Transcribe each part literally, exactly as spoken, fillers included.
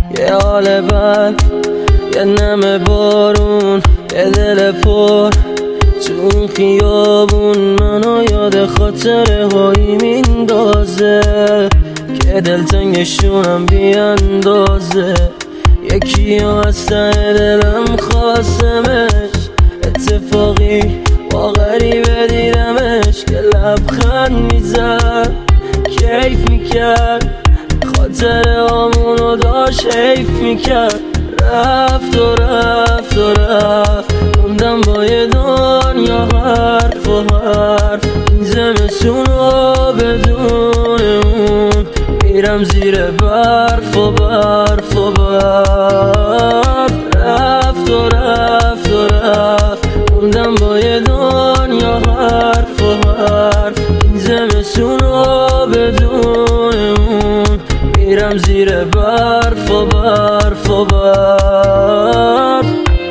یه حال بد، یه نم بارون، یه دل پر تو این خیابون منو یاد خاطره هایی میندازه که دلتنگشونم بیاندازه. یکی ها از ته دلم خواستمش، اتفاقی با غریبه دیدمش که لبخند میزد کیف میکرد، خاطره آمونو داشت حیف میکرد. رفت و رفت و رفت، موندم با یه دنیا حرف و حرف. این زمستونو بدون اون میرم زیر برف و برف و برف. رفت و رفت و رفت، موندم با یه دنیا حرف و حرف. این زمستونو بدون اون میرم زیر برف و برف و برف.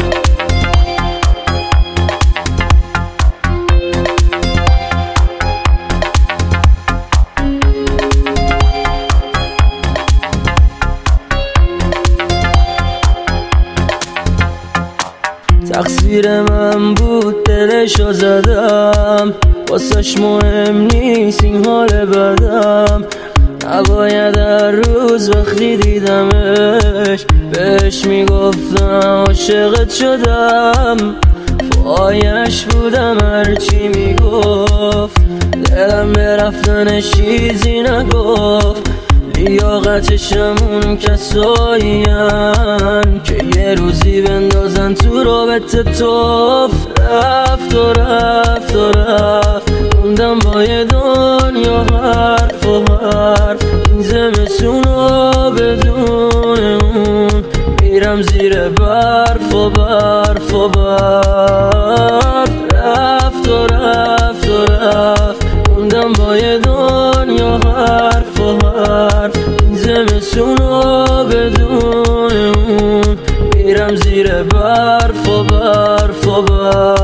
تقصیر من بود دلشو زدم، واسش مهم نیست این حال بدم. نباید هر روز وقتی دیدمش بهش میگفتم عاشقت شدم. پایش بودم هرچی میگفت، دلم به رفتنش چیزی نگفت. لیاقتشم اون کسایین که یه روزی بندازن تو رابطه توف. رفت و رفت و رفت، موندم با یه دنیا حرف و حرف. این زمستونو بدون اون میرم زیر برف و برف و برف. رفت و رفت و رفت، موندم با یه دنیا حرف و حرف. این زمستونو بدون اون میرم زیر برف و برف و برف.